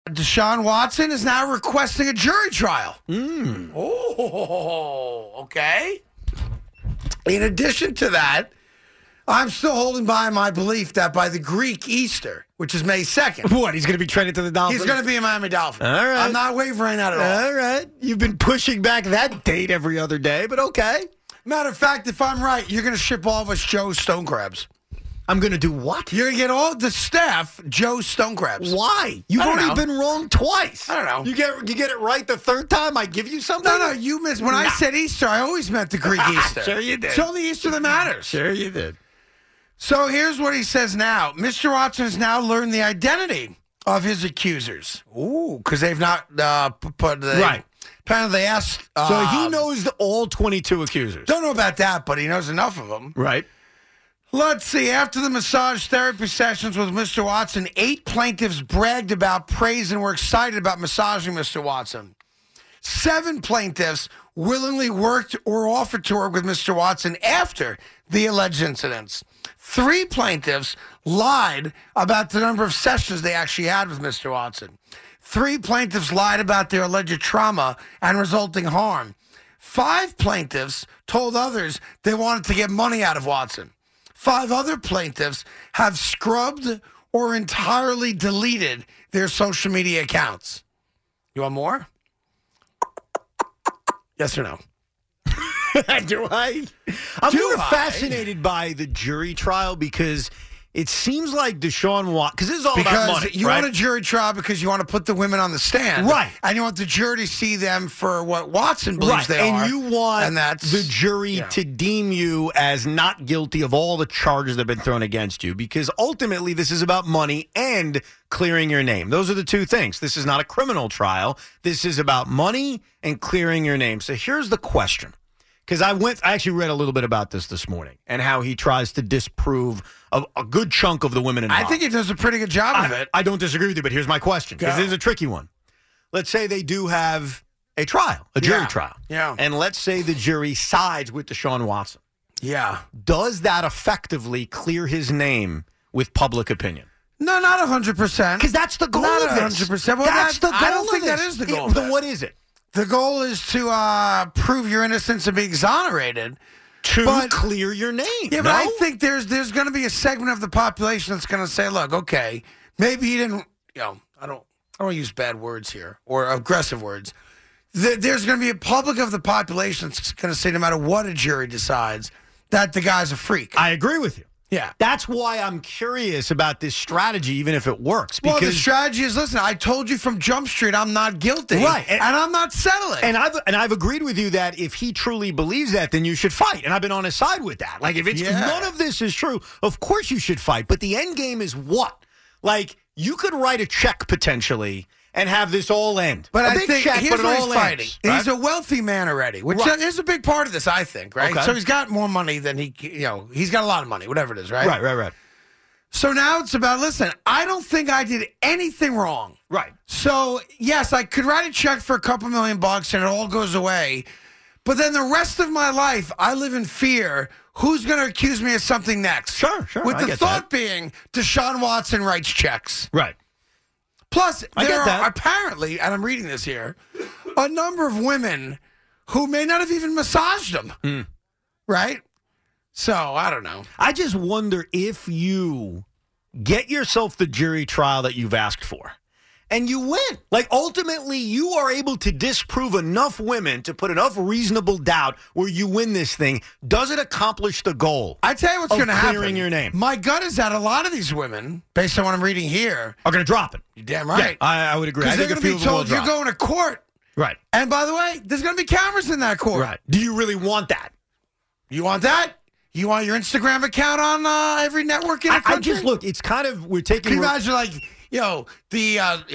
Deshaun Watson is now requesting a jury trial. Okay. In addition to that, I'm still holding by my belief that by the Greek Easter, which is May 2nd. What, he's going to be traded to the Dolphins? He's going to be a Miami Dolphin. All right. I'm not wavering at all. All right. You've been pushing back that date every other day, but okay. Matter of fact, if I'm right, you're going to ship all of us Joe Stone Crabs. I'm going to do what? You're going to get all the staff Joe Stone Crabs. Why? You've already been wrong twice. I don't know. You get it right the third time I give you something? No, you missed. When I said Easter, I always meant the Greek Easter. Sure you did. It's only Easter that matters. Sure you did. So here's what he says now. Mr. Watson has now learned the identity of his accusers. Ooh, because they've not right. Apparently they asked. So he knows all 22 accusers. Don't know about that, but he knows enough of them. Right. Let's see. After the massage therapy sessions with Mr. Watson, 8 plaintiffs bragged about, praised, and were excited about massaging Mr. Watson. 7 plaintiffs willingly worked or offered to work with Mr. Watson after the alleged incidents. 3 plaintiffs lied about the number of sessions they actually had with Mr. Watson. 3 plaintiffs lied about their alleged trauma and resulting harm. 5 plaintiffs told others they wanted to get money out of Watson. 5 other plaintiffs have scrubbed or entirely deleted their social media accounts. You want more? Yes or no? Do I? I'm more fascinated by the jury trial because it seems like Deshaun Watson, because this is all about money. You want a jury trial because you want to put the women on the stand. Right. And you want the jury to see them for what Watson believes they are. And you want the jury to deem you as not guilty of all the charges that have been thrown against you because ultimately this is about money and clearing your name. Those are the two things. This is not a criminal trial. This is about money and clearing your name. So here's the question. Because I actually read a little bit about this morning and how he tries to disprove a good chunk of the women involved. I think he does a pretty good job of it. I don't disagree with you, but here's my question. Because this is a tricky one. Let's say they do have a trial, a jury trial. Yeah. And let's say the jury sides with Deshaun Watson. Yeah. Does that effectively clear his name with public opinion? No, not 100%. Because that's the goal of this. 100%. Well, that's the goal I don't think that is the goal. Then what is it? The goal is to prove your innocence and be exonerated. To clear your name. Yeah, but I think there's going to be a segment of the population that's going to say, look, okay, maybe he didn't, I don't want to use bad words here or aggressive words. There's going to be a public of the population that's going to say no matter what a jury decides that the guy's a freak. I agree with you. Yeah. That's why I'm curious about this strategy, even if it works. Well, the strategy is, listen, I told you from Jump Street I'm not guilty. Right. And I'm not settling. And I've agreed with you that if he truly believes that, then you should fight. And I've been on his side with that. Like, if it's none of this is true, of course you should fight. But the end game is what? Like, you could write a check potentially and have this all end. But I think check, here's but what all he's fighting. ends, right? He's a wealthy man already, which is a big part of this, I think, right? Okay. So he's got more money than he's got a lot of money, whatever it is, right? Right. So now it's about, listen, I don't think I did anything wrong. Right. So, yes, I could write a check for a couple $1 million and it all goes away. But then the rest of my life, I live in fear. Who's going to accuse me of something next? Sure. With the thought being Deshaun Watson writes checks. Right. Plus, there are apparently, and I'm reading this here, a number of women who may not have even massaged him. Right? So, I don't know. I just wonder if you get yourself the jury trial that you've asked for and you win. Like, ultimately, you are able to disprove enough women to put enough reasonable doubt where you win this thing. Does it accomplish the goal? I tell you what's going to happen. Clearing your name. My gut is that a lot of these women, based on what I'm reading here, are going to drop it. You're damn right. Yeah, I would agree. Because they're going to be told you're going to court. Right. And by the way, there's going to be cameras in that court. Right. Do you really want that? You want that? You want your Instagram account on every network in the country? I just look. It's kind of we're taking. Can you imagine, like, the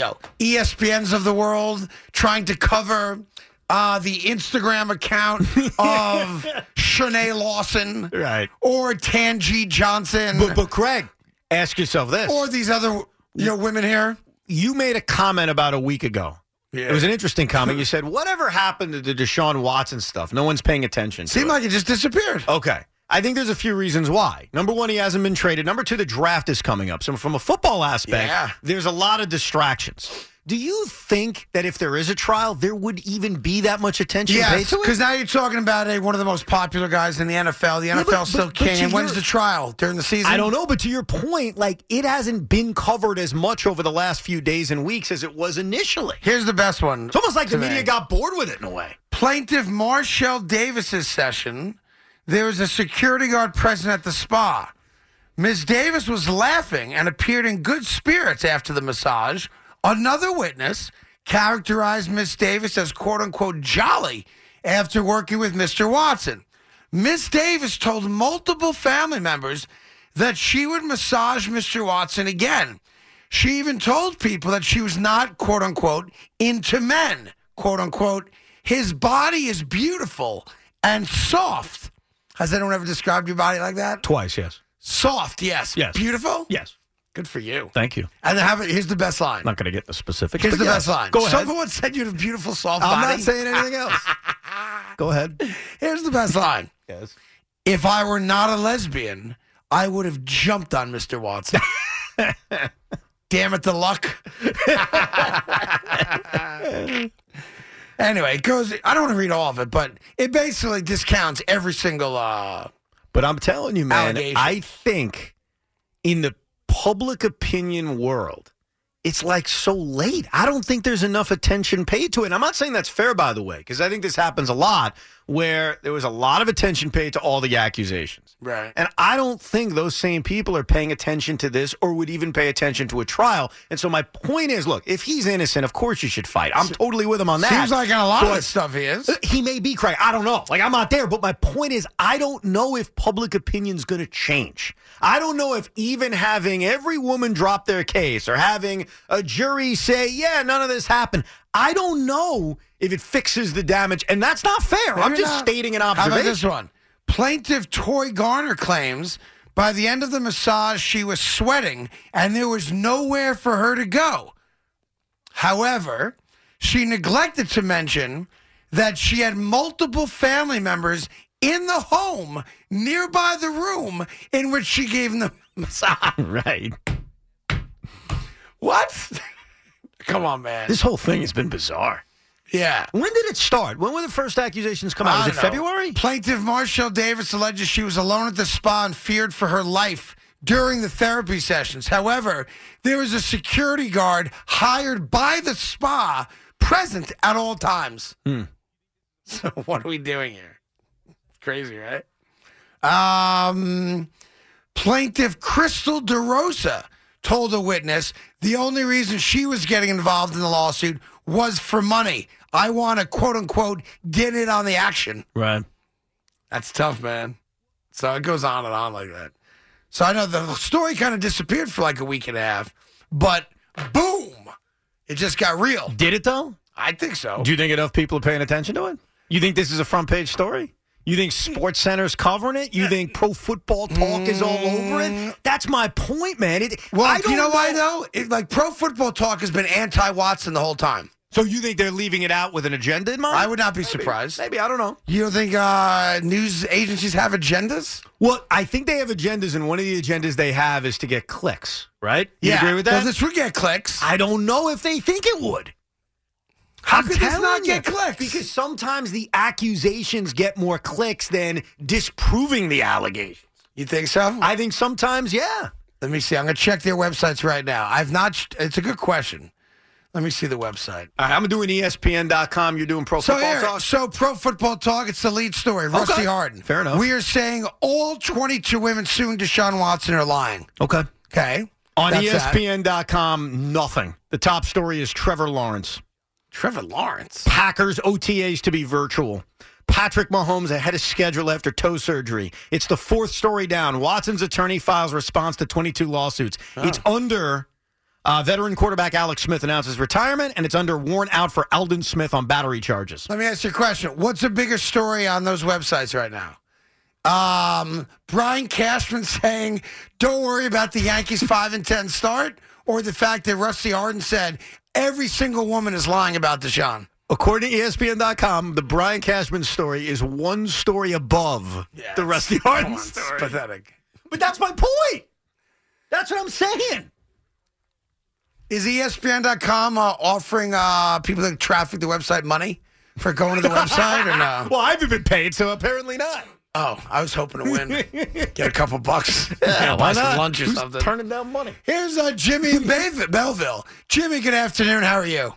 ESPNs of the world trying to cover the Instagram account of Shanae Lawson, right, or Tangi Johnson? But Craig, ask yourself this: or these other women here. You made a comment about a week ago. Yeah. It was an interesting comment. You said, "Whatever happened to the Deshaun Watson stuff? No one's paying attention." Seemed like it just disappeared. Okay. I think there's a few reasons why. Number one, he hasn't been traded. Number two, the draft is coming up. So from a football aspect, there's a lot of distractions. Do you think that if there is a trial, there would even be that much attention paid Yes, to it? because now you're talking about one of the most popular guys in the NFL. The NFL's still king. And when's the trial? During the season? I don't know, but to your point, like, it hasn't been covered as much over the last few days and weeks as it was initially. Here's the best one. It's almost like the media got bored with it in a way. Plaintiff Marshall Davis's session, there was a security guard present at the spa. Ms. Davis was laughing and appeared in good spirits after the massage. Another witness characterized Ms. Davis as quote-unquote jolly after working with Mr. Watson. Ms. Davis told multiple family members that she would massage Mr. Watson again. She even told people that she was not quote-unquote into men, quote-unquote. His body is beautiful and soft. Has anyone ever described your body like that? Twice, yes. Soft, yes. Yes. Beautiful? Yes. Good for you. Thank you. And here's the best line. I'm not going to get the specifics. Here's but the yes. best line. Go ahead. Someone said you had a beautiful soft I'm body. not saying anything else. Go ahead. Here's the best line. Yes. If I were not a lesbian, I would have jumped on Mr. Watson. Damn it, the luck. Anyway, it goes. I don't want to read all of it, but it basically discounts every single. But I'm telling you, man, allegation. I think in the public opinion world, it's like so late. I don't think there's enough attention paid to it. And I'm not saying that's fair, by the way, because I think this happens a lot where there was a lot of attention paid to all the accusations. Right. And I don't think those same people are paying attention to this or would even pay attention to a trial. And so my point is, look, if he's innocent, of course you should fight. I'm totally with him on that. Seems like on a lot of this stuff he is. He may be correct. I don't know. Like, I'm not there. But my point is, I don't know if public opinion's going to change. I don't know if even having every woman drop their case or having a jury say, yeah, none of this happened, I don't know if it fixes the damage. And that's not fair. I'm just stating an observation. How about this one? Plaintiff Toy Garner claims by the end of the massage, she was sweating and there was nowhere for her to go. However, she neglected to mention that she had multiple family members in the home nearby the room in which she gave them the massage. Right. What? Come on, man. This whole thing has been bizarre. Yeah. When did it start? When were the first accusations come out? Was it February? Plaintiff Marshall Davis alleges she was alone at the spa and feared for her life during the therapy sessions. However, there was a security guard hired by the spa present at all times. So what are we doing here? Crazy, right? Plaintiff Crystal DeRosa told a witness the only reason she was getting involved in the lawsuit was for money. I want to, quote unquote, get in on the action. Right. That's tough, man. So it goes on and on like that. So I know the story kind of disappeared for like a week and a half, but boom, it just got real. Did it, though? I think so. Do you think enough people are paying attention to it? You think this is a front page story? You think Sports Center's covering it? You think Pro Football Talk is all over it? That's my point, man. Well, you know why, though? Like, Pro Football Talk has been anti-Watson the whole time. So you think they're leaving it out with an agenda in mind? I would not be surprised. Maybe, I don't know. You don't think news agencies have agendas? Well, I think they have agendas, and one of the agendas they have is to get clicks, right? You agree with that? Well, this would get clicks. I don't know if they think it would. How could this not get clicks? Because sometimes the accusations get more clicks than disproving the allegations. You think so? I think sometimes, yeah. Let me see. I'm going to check their websites right now. I've not. It's a good question. Let me see the website. All right, I'm doing ESPN.com. You're doing Pro Football Talk? So Pro Football Talk, it's the lead story. Rusty Harden. Fair enough. We are saying all 22 women suing Deshaun Watson are lying. Okay. Okay. On ESPN.com, nothing. The top story is Trevor Lawrence. Trevor Lawrence? Packers OTAs to be virtual. Patrick Mahomes ahead of schedule after toe surgery. It's the fourth story down. Watson's attorney files response to 22 lawsuits. It's under veteran quarterback Alex Smith announces retirement, and it's under warrant out for Eldon Smith on battery charges. Let me ask you a question. What's a bigger story on those websites right now? Brian Cashman saying, don't worry about the Yankees 5-10 start, or the fact that Rusty Harden said every single woman is lying about Deshaun? According to ESPN.com, the Brian Cashman story is one story above the Rusty Harden story. It's pathetic. But that's my point. That's what I'm saying. Is ESPN.com offering people that traffic the website money for going to the website or no? Well, I haven't been paid, so apparently not. Oh, I was hoping to win. Get a couple bucks. Yeah, buy why some not? lunch or Who's something. turning down money? Here's Jimmy in Belleville. Jimmy, good afternoon. How are you?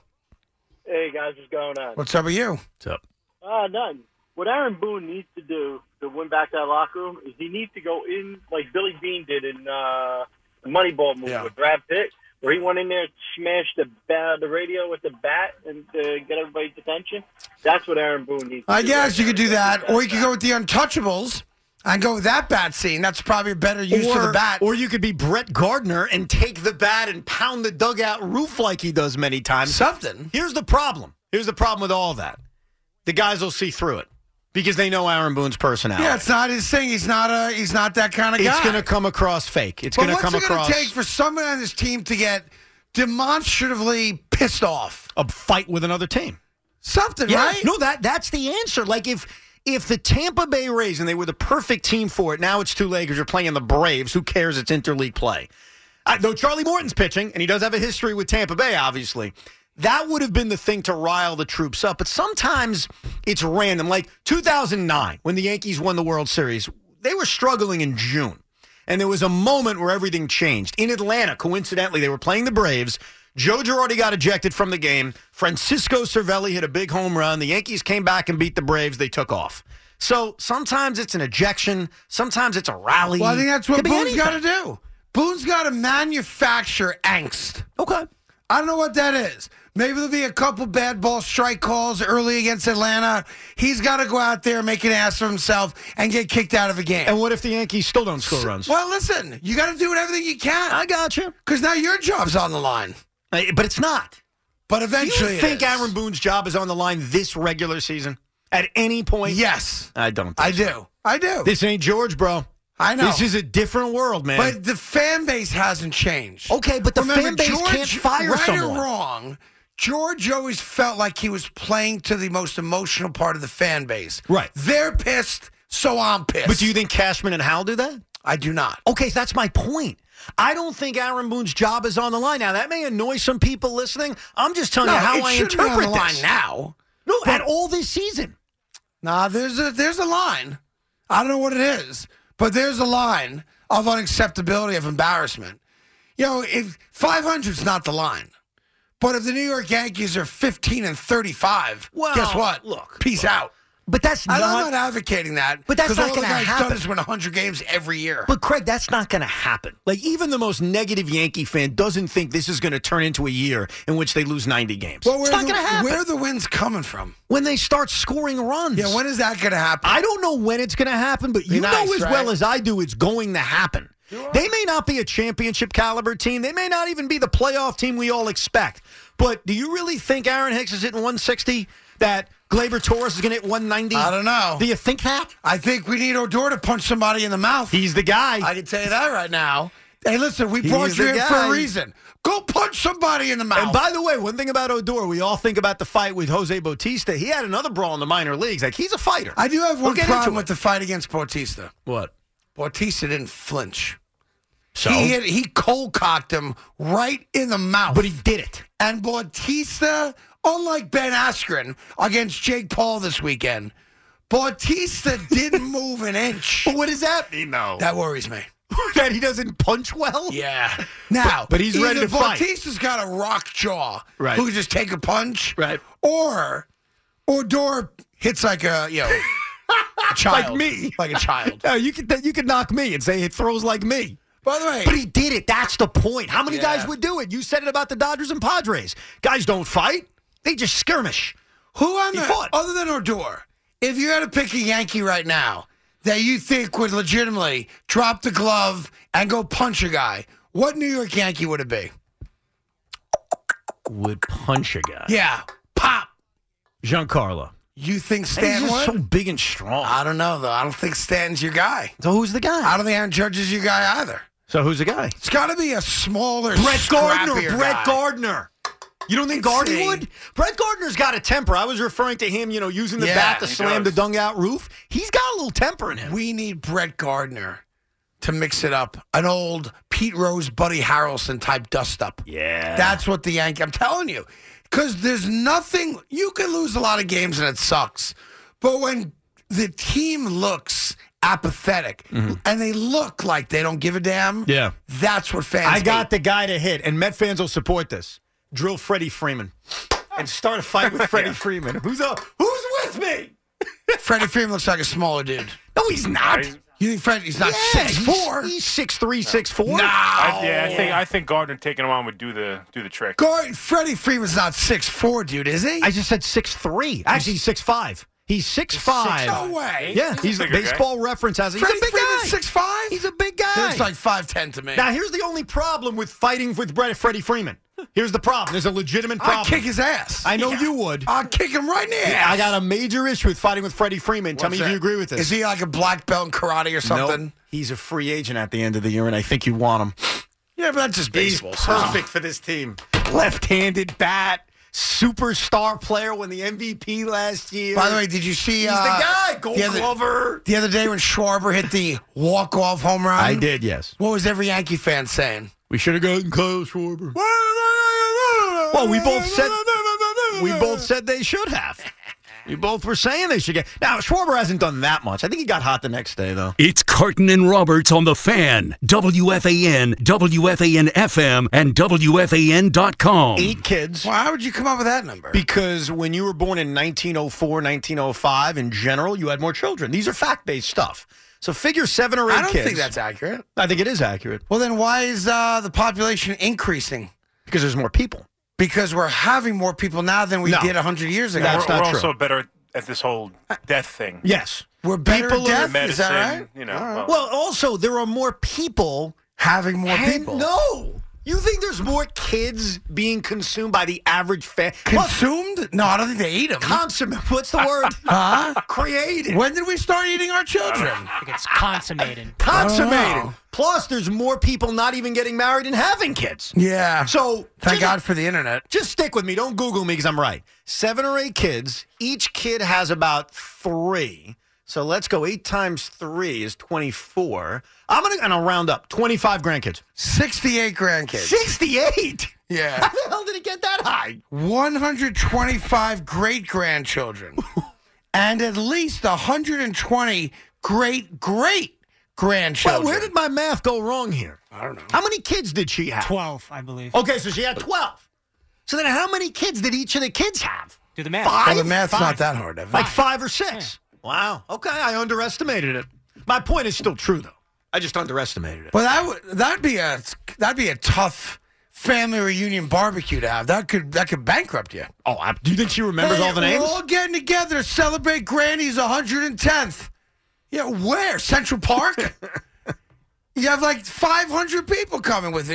Hey, guys, what's going on? What's up with you? What's up? None. What Aaron Boone needs to do to win back that locker room is he needs to go in like Billy Bean did in the Moneyball movie with Brad Pitt, where he went in there and smashed the radio with the bat and get everybody's attention. That's what Aaron Boone needs to do. I guess you could do that, or you could go with the Untouchables and go with that bat scene. That's probably a better use of the bat. Or you could be Brett Gardner and take the bat and pound the dugout roof like he does many times. Something. Here's the problem. Here's the problem with all that. The guys will see through it because they know Aaron Boone's personality. Yeah, it's not his thing. He's not that kind of guy. It's going to come across fake. It's going to come across. What's it going to take for someone on this team to get demonstratively pissed off? A fight with another team. Something, Yeah, right? no, that's the answer. Like if the Tampa Bay Rays, and they were the perfect team for it, now it's too late because you're playing the Braves. Who cares? It's interleague play. Though Charlie Morton's pitching, and he does have a history with Tampa Bay, obviously. That would have been the thing to rile the troops up. But sometimes it's random. Like 2009, when the Yankees won the World Series, they were struggling in June. And there was a moment where everything changed. In Atlanta, coincidentally, they were playing the Braves. Joe Girardi got ejected from the game. Francisco Cervelli hit a big home run. The Yankees came back and beat the Braves. They took off. So sometimes it's an ejection. Sometimes it's a rally. Well, I think that's what Could be Boone's anything. got to do. Boone's got to manufacture angst. Okay. I don't know what that is. Maybe there'll be a couple bad ball strike calls early against Atlanta. He's got to go out there, make an ass of himself, and get kicked out of a game. And what if the Yankees still don't score runs? Well, listen, you got to do everything you can. I got you. Because now your job's on the line. But it's not. But Do eventually you think it is. Aaron Boone's job is on the line this regular season? At any point? Yes. I don't think I so. do. I do. This ain't George, bro. I know. This is a different world, man. But the fan base hasn't changed. Okay, but the Remember, fan base George, can't fire right someone. or wrong, George always felt like he was playing to the most emotional part of the fan base. Right. They're pissed, so I'm pissed. But do you think Cashman and Hal do that? I do not. Okay, that's my point. I don't think Aaron Boone's job is on the line. Now, that may annoy some people listening. I'm just telling you how it I shouldn't be on interpret the line this. now. No, at all this season. Nah, there's a line. I don't know what it is, but there's a line of unacceptability of embarrassment. You know, if 500's not the line, but if the New York Yankees are 15-35, Well, guess what? look, Peace out. But that's I'm not. not advocating that. But that's because not all the gonna guy's happen. done is win 100 games every year. But Craig, that's not going to happen. Like even the most negative Yankee fan doesn't think this is going to turn into a year in which they lose 90 games. Well, It's not going to happen. Where are the wins coming from? When they start scoring runs. Yeah, when is that going to happen? I don't know when it's going to happen, but you know nice, as right? well as I do it's going to happen. They may not be a championship caliber team. They may not even be the playoff team we all expect. But do you really think Aaron Hicks is hitting 160? That Gleyber Torres is going to hit 190? I don't know. Do you think that? I think we need Odor to punch somebody in the mouth. He's the guy. I can tell you that right now. Hey, listen, we brought He's you the in for guy. a reason. Go punch somebody in the mouth. And by the way, one thing about Odor, we all think about the fight with Jose Bautista. He had another brawl in the minor leagues. Like, he's a fighter. I do have We'll one get problem into with the fight against Bautista. What? Bautista didn't flinch. So? He cold cocked him right in the mouth. But he did it. And Bautista, unlike Ben Askren against Jake Paul this weekend, Bautista didn't move an inch. But what does that mean, though? That worries me. That he doesn't punch well? Yeah. Now, But he's ready either to fight. Bautista's got a rock jaw Right. who can just take a punch. Right. Or Odor hits like a child. Like me. Like a child. You could knock me and say it throws like me. By the way, But he did it. That's the point. How many Yeah. guys would do it? You said it about the Dodgers and Padres. Guys don't fight. They just skirmish. who on he the, fought. other than Odor, if you had to pick a Yankee right now that you think would legitimately drop the glove and go punch a guy, what New York Yankee would it be? Would punch a guy. Yeah. Pop. Giancarlo. You think He's Stanton just would? so big and strong. I don't know, though. I don't think Stanton's your guy. So who's the guy? I don't think Aaron Judge is your guy either. So who's the guy? It's got to be a smaller, Brett Gardner. scrappier Brett guy. Gardner. You don't think Let's Gardy see. would? Brett Gardner's got a temper. I was referring to him, using the Yeah, bat to he slam does. the dugout roof. He's got a little temper in him. We need Brett Gardner to mix it up. An old Pete Rose, Buddy Harrelson type dust-up. Yeah. That's what the Yankees, I'm telling you. Because there's nothing, you can lose a lot of games and it sucks. But when the team looks apathetic and they look like they don't give a damn, that's what fans I got the guy to hit, and Met fans will support this. Drill Freddie Freeman and start a fight with Freddie Freeman. Who's with me? Freddie Freeman looks like a smaller dude. No, he's not. You think Freddie's not 6'4"? He's 6'3", 6'4". No. I think Gardner taking him on would do the trick. Freddie Freeman's not 6'4", dude, is he? I just said 6'3". Actually, he's 6'5". He's 6'5". No way. Yeah, he's a baseball guy. Reference has it. He's Freddie a big Freeman's guy. 6'5"? He's a big guy. He looks like 5'10" to me. Now, here's the only problem with fighting with Freddie Freeman. Here's the problem. There's a legitimate problem. I'd kick his ass. I know you would. I'd kick him right in the ass. I got a major issue with fighting with Freddie Freeman. Tell me if you agree with this. Is he like a black belt in karate or something? Nope. He's a free agent at the end of the year, and I think you want him. Yeah, but that's just baseball. He's perfect for this team. Left-handed bat, superstar player, won the MVP last year. By the way, did you see... He's the guy, Gold Glover. The other day when Schwarber hit the walk-off home run? I did, yes. What was every Yankee fan saying? We should have gotten Kyle Schwarber. Well, we both said they should have. We both were saying they should get. Now, Schwarber hasn't done that much. I think he got hot the next day, though. It's Carton and Roberts on The Fan. WFAN, WFAN-FM, and WFAN.com. 8 kids. Well, how would you come up with that number? Because when you were born in 1904, 1905, in general, you had more children. These are fact-based stuff. So figure 7 or 8 kids. I don't think that's accurate. I think it is accurate. Well, then why is the population increasing? Because there's more people. Because we're having more people now than we did 100 years ago. That's we're not true. also better at this whole death thing. Yes. We're better at death, medicine, is that right? You know. Right. Well, also, there are more people. Having more people. No. You think there's more kids being consumed by the average fan? Consumed? No, I don't think they eat them. Consummate. What's the word? Created. When did we start eating our children? I think it's consummated. Consummated. Oh. Plus, there's more people not even getting married and having kids. Yeah. So, thank God for the internet. Just stick with me. Don't Google me because I'm right. 7 or 8 kids. Each kid has about 3. So let's go. 8 times 3 is 24. And I'll round up. 25 grandkids. 68 grandkids. 68? Yeah. How the hell did it get that high? 125 great-grandchildren. And at least 120 great-great-grandchildren. Well, where did my math go wrong here? I don't know. How many kids did she have? 12, I believe. Okay, so she had 12. So then how many kids did each of the kids have? Do the math. 5? Well, the math's not that hard, Evan. Like 5 or 6. Wow. Okay, I underestimated it. My point is still true, though. I just underestimated it. Well, that'd be a tough family reunion barbecue to have. That could bankrupt you. Oh, do you think she remembers all the names? We're all getting together to celebrate Granny's 110th. Yeah, where? Central Park? You have like 500 people coming with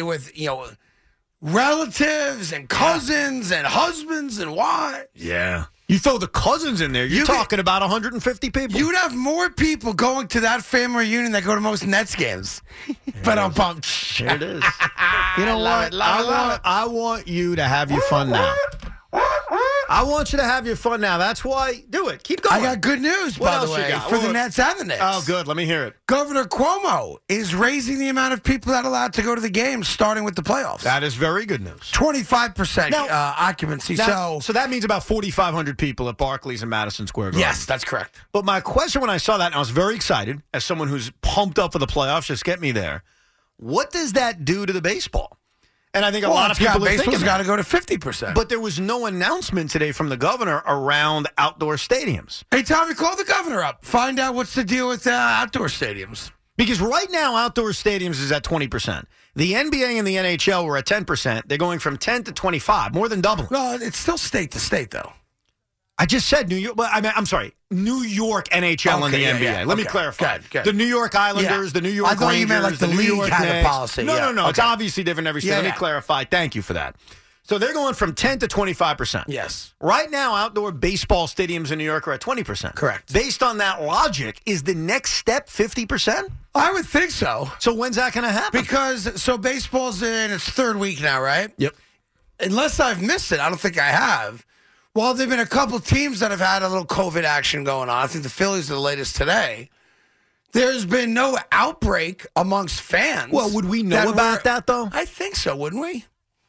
relatives and cousins and husbands and wives. Yeah. You throw the cousins in there, you're talking about 150 people. You'd have more people going to that family reunion that go to most Nets games. But I'm pumped. Here it is. You know what? I want you to have your fun now. I want you to have your fun now. That's why. Do it. Keep going. I got good news, What by else the you way, got? for the Nets and the Knicks. Oh, good. Let me hear it. Governor Cuomo is raising the amount of people that are allowed to go to the games, starting with the playoffs. That is very good news. 25% occupancy. So that means about 4,500 people at Barclays and Madison Square Garden. Yes, that's correct. But my question when I saw that, and I was very excited, as someone who's pumped up for the playoffs, just get me there. What does that do to the baseball? And I think a lot of people are thinking baseball's got to go to 50%. But there was no announcement today from the governor around outdoor stadiums. Hey, Tommy, call the governor up. Find out what's the deal with outdoor stadiums. Because right now, outdoor stadiums is at 20%. The NBA and the NHL were at 10%. They're going from 10 to 25, more than double. No, it's still state to state, though. I just said New York. I'm sorry, New York NHL and the NBA. Yeah. Let me clarify. Good. The New York Islanders, the New York Rangers. I thought you meant like the New league York had Knicks. a policy. No. It's obviously different every state. Let me clarify. Thank you for that. So they're going from 10 to 25%. Yes. Right now, outdoor baseball stadiums in New York are at 20%. Correct. Based on that logic, is the next step 50%? I would think so. So when's that going to happen? Because, baseball's in its 3rd week now, right? Yep. Unless I've missed it. I don't think I have. Well, there have been a couple teams that have had a little COVID action going on. I think the Phillies are the latest today. There's been no outbreak amongst fans. Well, would we know about that, though? I think so, wouldn't we?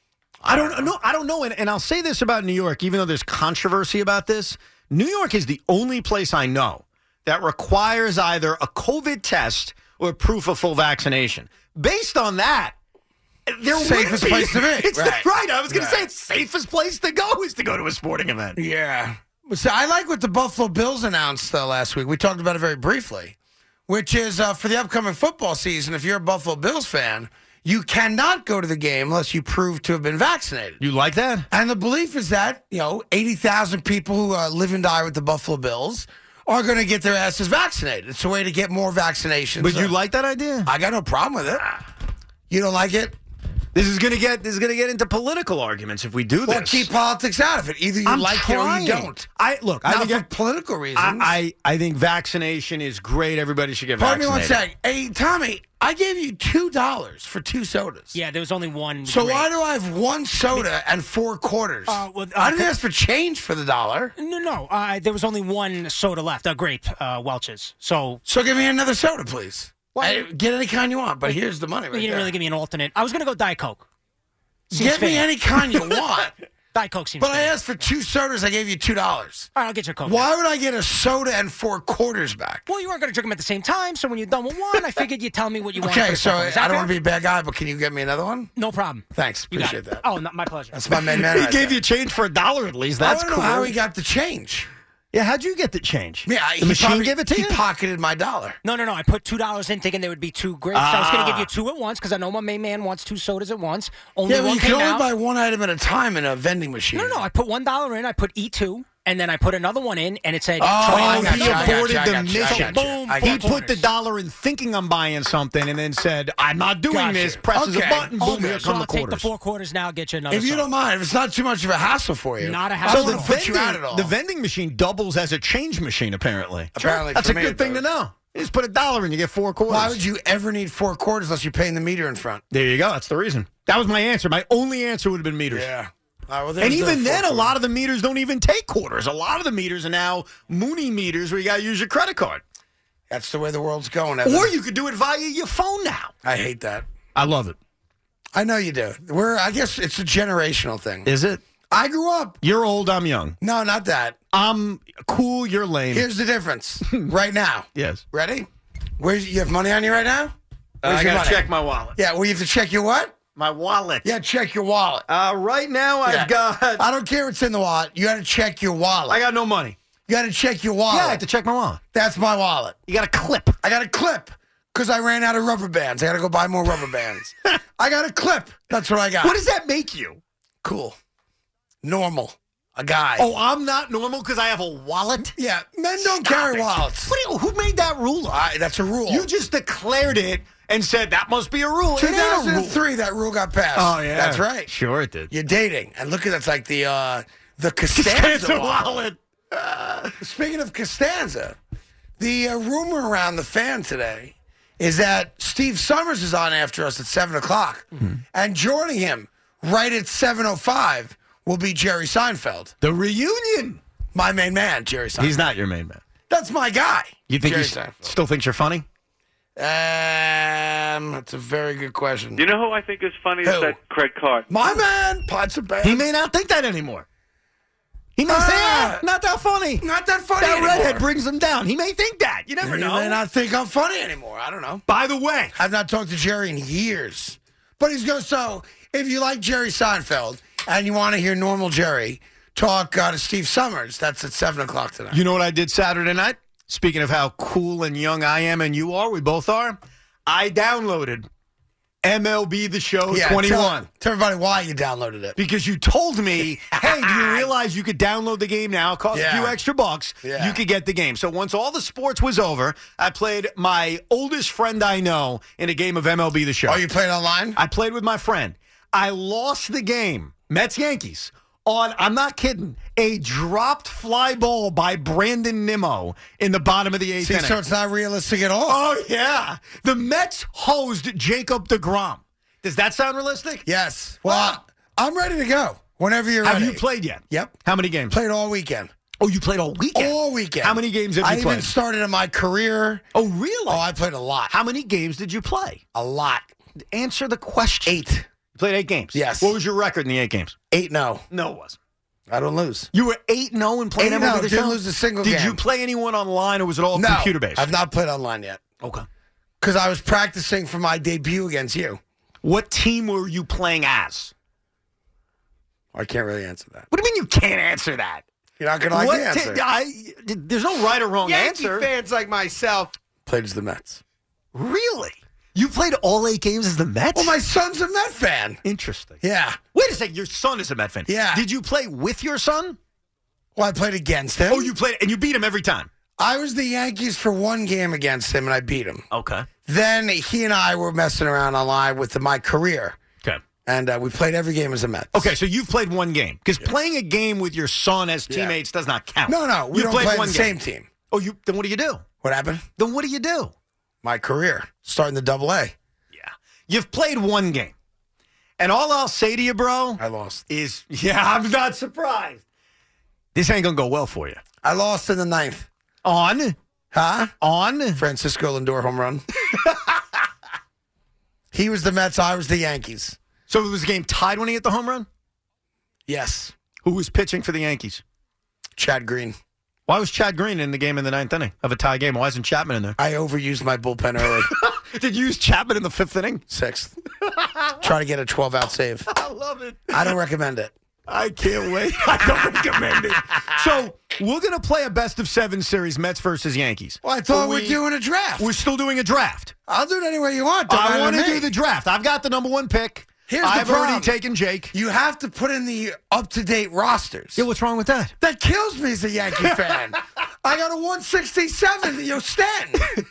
I don't know. And I'll say this about New York, even though there's controversy about this. New York is the only place I know that requires either a COVID test or proof of full vaccination. Based on that, they're safest place to be. It's right. I was going to say it's safest place to go is to go to a sporting event. Yeah. So I like what the Buffalo Bills announced last week. We talked about it very briefly, which is for the upcoming football season, if you're a Buffalo Bills fan, you cannot go to the game unless you prove to have been vaccinated. You like that? And the belief is that, 80,000 people who live and die with the Buffalo Bills are going to get their asses vaccinated. It's a way to get more vaccinations. But you like that idea? I got no problem with it. You don't like it? This is gonna get into political arguments if we do this. Well, keep politics out of it. Either you like it or you don't. I think for political reasons. I think vaccination is great. Everybody should get vaccinated. Pardon me one sec. Hey, Tommy, I gave you $2 for 2 sodas. Yeah, there was only one. So why do I have 1 soda and 4 quarters? I didn't ask for change for the $1. No. There was only 1 soda left, a grape, Welch's. So give me another soda, please. Get any kind you want, but here's the money right there. You didn't really give me an alternate. I was going to go Diet Coke. Get me any kind you want. Diet Coke seems But fair. I asked for 2 sodas. I gave you $2. All right, I'll get your Coke. Why would I get a soda and 4 quarters back? Well, you weren't going to drink them at the same time, so when you're done with one, I figured you'd tell me what you want. Okay, so I don't want to be a bad guy, but can you get me another one? No problem. Thanks. Appreciate that. Oh, my pleasure. That's my main man. He gave you change for $1 at least. That's cool. I don't know how he got the change. Yeah, how'd you get the change? Yeah, the machine gave it to you? He pocketed my $1. No. I put $2 in thinking there would be 2 grapes. I was going to give you 2 at once because I know my main man wants 2 sodas at once. Only one you came can only out. buy 1 item at a time in a vending machine. No. I put $1 in. I put E2. And then I put another one in, and it said, he aborted the mission. Boom. He put the $1 in thinking I'm buying something and then said, I'm not doing this, presses a button, boom, here come the quarters. I'll take the 4 quarters now, get you another If you don't mind, if it's not too much of a hassle for you. Not a hassle. I don't want to put you out at all. The vending machine doubles as a change machine, apparently. Apparently That's a good thing to know. You just put $1 in, you get 4 quarters. Why would you ever need 4 quarters unless you're paying the meter in front? There you go. That's the reason. That was my answer. My only answer would have been meters. Yeah. And even then, a lot of the meters don't even take quarters. A lot of the meters are now Mooney meters where you got to use your credit card. That's the way the world's going. Evan. Or you could do it via your phone now. I hate that. I love it. I know you do. I guess it's a generational thing. Is it? I grew up. You're old, I'm young. No, not that. I'm cool, you're lame. Here's the difference. Right now. Yes. Ready? You have money on you right now? I got to check my wallet. Yeah, well, you have to check your what? My wallet. Yeah, check your wallet. Right now, I've got... I don't care what's in the wallet. You got to check your wallet. I got no money. You got to check your wallet. Yeah, I have to check my wallet. That's my wallet. You got a clip. I got a clip because I ran out of rubber bands. I got to go buy more rubber bands. I got a clip. That's what I got. What does that make you? Cool. Normal. A guy. Oh, I'm not normal because I have a wallet? Yeah, men don't carry wallets. Who made that rule? That's a rule. You just declared it and said that must be a rule. 2003, that rule got passed. Oh, yeah. That's right. Sure it did. You're dating. And look at that's like the Costanza wallet. Speaking of Costanza, the rumor around the fan today is that Steve Summers is on after us at 7 o'clock. Mm-hmm. And joining him right at 7:05 will be Jerry Seinfeld. The reunion. My main man, Jerry Seinfeld. He's not your main man. That's my guy. You think Jerry he Seinfeld. Still thinks you're funny? That's a very good question. You know who I think is funny? Is that Craig Carr. My man, Pots of Band. He may not think that anymore. He may say, not that funny. Not that funny That anymore. redhead brings him down. He may think that. You never know. He may not think I'm funny anymore. I don't know. By the way, I've not talked to Jerry in years. But he's going to, so if you like Jerry Seinfeld and you want to hear normal Jerry talk to Steve Summers, that's at 7 o'clock tonight. You know what I did Saturday night? Speaking of how cool and young I am and you are, we both are, I downloaded MLB The Show 21. Tell everybody why you downloaded it. Because you told me, hey, do you realize you could download the game now? It costs a few extra bucks. Yeah. You could get the game. So once all the sports was over, I played my oldest friend I know in a game of MLB The Show. Oh, you played online? I played with my friend. I lost the game, Mets-Yankees, on, I'm not kidding, a dropped fly ball by Brandon Nimmo in the bottom of the 8th inning. So it's not realistic at all? Oh, yeah. The Mets hosed Jacob deGrom. Does that sound realistic? Yes. Well, I'm ready to go whenever you're ready. Have you played yet? Yep. How many games? Played all weekend. Oh, you played all weekend? All weekend. How many games have you I played? even started in my career. Oh, really? Oh, I played a lot. How many games did you play? A lot. Answer the question. 8. You played 8 games? Yes. What was your record in the 8 games? 8-0. No, it wasn't. I don't lose. You were 8-0 and playing 8-0. the Didn't lose a single Did game. you play anyone online, or was it all No, computer-based? I've not played online yet. Okay. Because I was practicing for my debut against you. What team were you playing as? I can't really answer that. What do you mean you can't answer that? You're not going to like the answer. There's no right or wrong Yankee answer. fans like myself. Played as the Mets. Really? You played all 8 games as the Mets? Well, my son's a Met fan. Interesting. Yeah. Wait a second. Your son is a Met fan. Yeah. Did you play with your son? Well, I played against him. Oh, you played, and you beat him every time? I was the Yankees for one game against him, and I beat him. Okay. Then he and I were messing around online with my career. Okay. And we played every game as a Mets. Okay, so you've played one game. Because playing a game with your son as teammates does not count. No, we You don't played play one the game. same team. Oh, then what do you do? What happened? Then what do you do? My career, starting the AA. Yeah. You've played one game. And all I'll say to you, bro, I lost. is, I'm not surprised. This ain't going to go well for you. I lost in the 9th. On? Huh? On? Francisco Lindor home run. He was the Mets, I was the Yankees. So it was a game tied when he hit the home run? Yes. Who was pitching for the Yankees? Chad Green. Why was Chad Green in the game in the 9th inning of a tie game? Why isn't Chapman in there? I overused my bullpen early. Did you use Chapman in the 5th inning? 6th. Try to get a 12-out save. I love it. I don't recommend it. I can't wait. I don't recommend it. So we're going to play a best-of-7 series, Mets versus Yankees. Well, I thought we're doing a draft. We're still doing a draft. I'll do it any way you want. I want to do the draft. I've got the number 1 pick. I've already taken Jake. You have to put in the up-to-date rosters. Yeah, what's wrong with that? That kills me as a Yankee fan. I got a 167, Sten.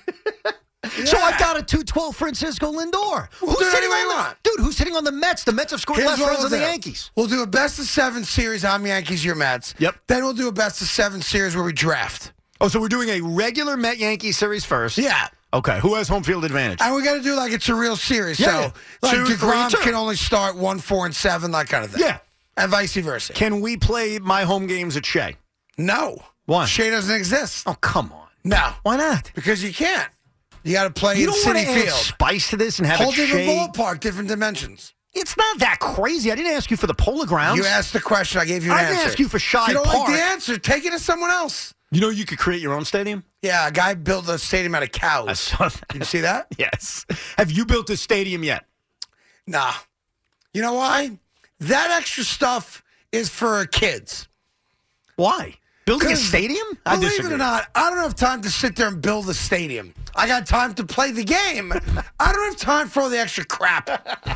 So I've got a 212 Francisco Lindor. We'll do it any way you want. Dude, who's sitting on the Mets? The Mets have scored Here's less what runs we'll than the do. Yankees. We'll do a best-of-7 series. I'm Yankees, you're Mets. Yep. Then we'll do a best-of-7 series where we draft. Oh, so we're doing a regular Met-Yankee series first. Yeah. Okay, who has home field advantage? And we got to do like it's a real series. Yeah, So, like 2, 3, DeGrom 2. can only start 1, 4, and 7, that kind of thing. Yeah. And vice versa. Can we play my home games at Shea? No. Why? Shea doesn't exist. Oh, come on. No. Why not? Because you can't. You got to play You in don't want City to add Field. spice to this and have Whole it different Shea? ballpark, different dimensions. It's not that crazy. I didn't ask you for the Polo Grounds. You asked the question. I gave you an I answer. didn't ask you for Shea If you don't Park. like the answer, take it to someone else. You know you could create your own stadium? Yeah, a guy built a stadium out of cows. I saw that. Did you see that? Yes. Have you built a stadium yet? Nah. You know why? That extra stuff is for kids. Why? Building a 'Cause, stadium? I Believe disagree. it or not, I don't have time to sit there and build a stadium. I got time to play the game. I don't have time for all the extra crap.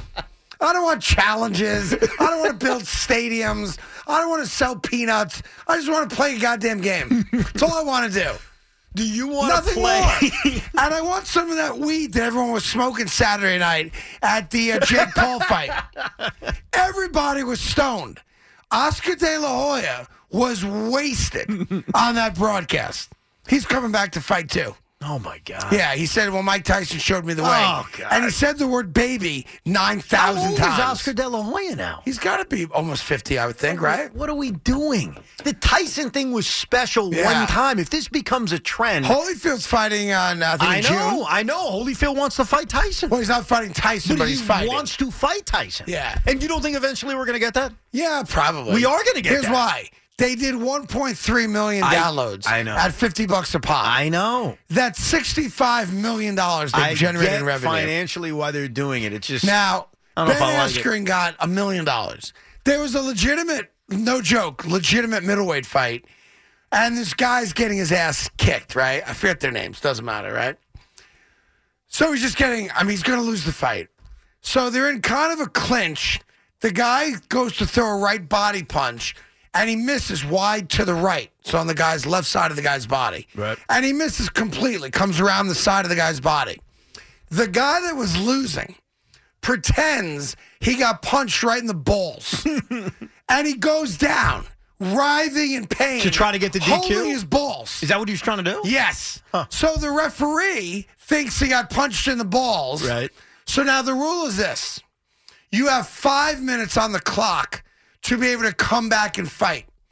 I don't want challenges. I don't want to build stadiums. I don't want to sell peanuts. I just want to play a goddamn game. That's all I want to do. Do you want to Nothing play? more. And I want some of that weed that everyone was smoking Saturday night at the Jake Paul fight. Everybody was stoned. Oscar De La Hoya was wasted on that broadcast. He's coming back to fight too. Oh, my God. Yeah, he said, well, Mike Tyson showed me the way. Oh, God. And he said the word baby 9,000 How times. old is Oscar De La Hoya now? He's got to be almost 50, I would think, right? What are we doing? The Tyson thing was special Yeah. one time. If this becomes a trend. Holyfield's fighting on, I think, in June. I know. Holyfield wants to fight Tyson. Well, he's not fighting Tyson, but he's he fighting. wants to fight Tyson. Yeah. And you don't think eventually we're going to get that? Yeah, probably. We are gonna get Here's that. why. They did 1.3 million downloads. I know. At $50 a pop. I know. That's $65 million they've I generated get in revenue. financially why they're doing it. It's just Now, I don't know Ben if I like it. Askren got $1 million. There was a legitimate, no joke, legitimate middleweight fight, and this guy's getting his ass kicked, right? I forget their names. Doesn't matter, right? So he's just getting, he's going to lose the fight. So they're in kind of a clinch. The guy goes to throw a right body punch, and he misses wide to the right. So on the guy's left side of the guy's body. Right. And he misses completely, comes around the side of the guy's body. The guy that was losing pretends he got punched right in the balls. And he goes down, writhing in pain. To try to get the DQ? Holding his balls. Is that what he was trying to do? Yes. So the referee thinks he got punched in the balls. Right. So now the rule is this. You have 5 minutes on the clock to be able to come back and fight.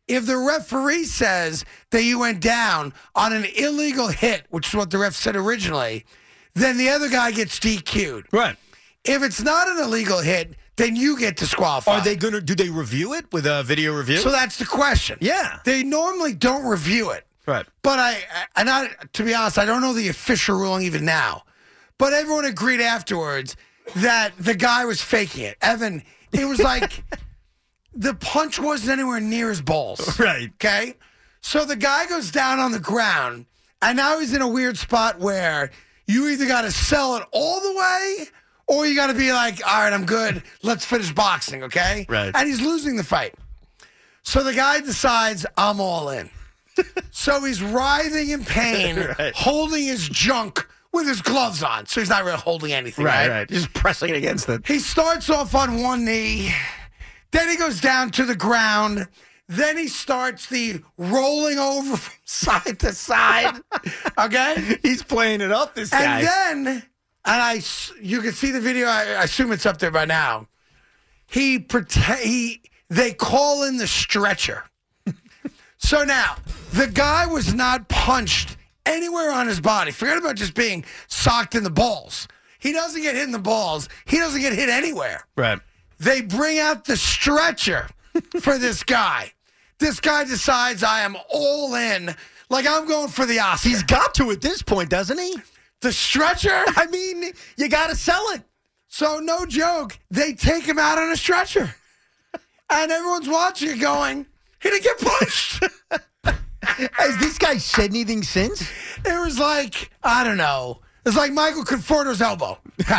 if the referee says that you went down on an illegal hit, which is what the ref said originally, then the other guy gets DQ'd. Right. If it's not an illegal hit, then you get disqualified. Are they going to? Do they review it with a video review? So that's the question. Yeah. They normally don't review it. Right. But to be honest, I don't know the official ruling even now. But everyone agreed afterwards that the guy was faking it. Evan, it was like the punch wasn't anywhere near his balls. Right. Okay? So the guy goes down on the ground, and now he's in a weird spot where you either got to sell it all the way or you got to be like, all right, I'm good. Let's finish boxing, okay? Right. And he's losing the fight. So the guy decides, I'm all in. So he's writhing in pain, Right. holding his junk with his gloves on. So he's not really holding anything, right? Just pressing it against it. He starts off on one knee. Then he goes down to the ground. Then he starts the rolling over from side to side. Okay? He's playing it up, this guy. And then, you can see the video. I assume it's up there by now. They call in the stretcher. So now, the guy was not punched anywhere on his body. Forget about just being socked in the balls. He doesn't get hit in the balls. He doesn't get hit anywhere. Right. They bring out the stretcher for this guy. This guy decides I am all in. Like I'm going for the Oscar. He's got to at this point, doesn't he? The stretcher? I mean, you got to sell it. So no joke, they take him out on a stretcher. And everyone's watching it going, he didn't get punched. Has this guy said anything since? It was like, I don't know. It's like Michael Conforto's elbow.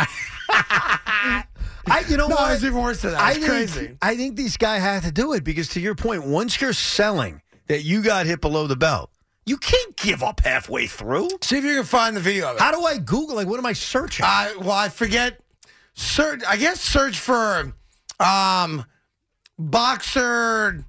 You know No, what? it's even worse than that. It's crazy. I think this guy had to do it because, to your point, once you're selling that you got hit below the belt, you can't give up halfway through. See if you can find the video of it. How do I Google? Like, what am I searching? I forget. I guess search for boxer,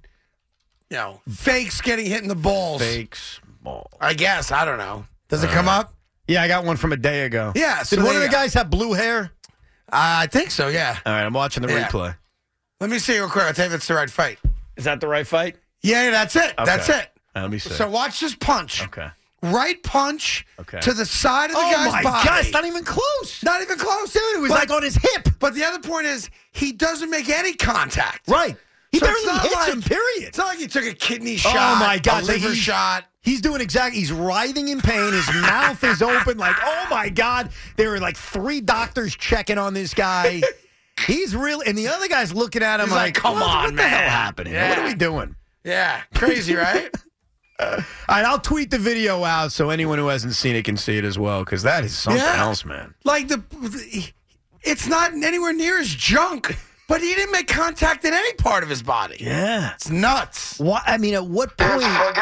fakes getting hit in the balls. Fakes ball. I guess. I don't know. Does it come up? Yeah, I got one from a day ago. Yeah. So Did one of there the you go. guys have blue hair? I think so, yeah. All right, I'm watching the Yeah. replay. Let me see real quick. I'll tell you if it's the right fight. Is that the right fight? Yeah, that's it. Okay. That's it. Let me see. So watch this punch. Okay. Right punch Okay. to the side of the Oh, guy's my body. God. It's not even close. Not even close. Dude, it was like on his hip. But the other point is he doesn't make any contact. Right. He So it's barely not hits like- him, period. It's not like he took a kidney Oh, shot, my God. a So liver shot. He's doing exactly. He's writhing in pain. His mouth is open. Like, oh my God! There were like 3 doctors checking on this guy. He's really, and the other guy's looking at him He's like, "Come on, what the man. hell happening? Yeah. What are we doing?" Yeah, crazy, right? All right, I'll tweet the video out so anyone who hasn't seen it can see it as well, because that is something else, man. Like it's not anywhere near his junk, but he didn't make contact in any part of his body. Yeah, It's nuts. what? I mean, at what point?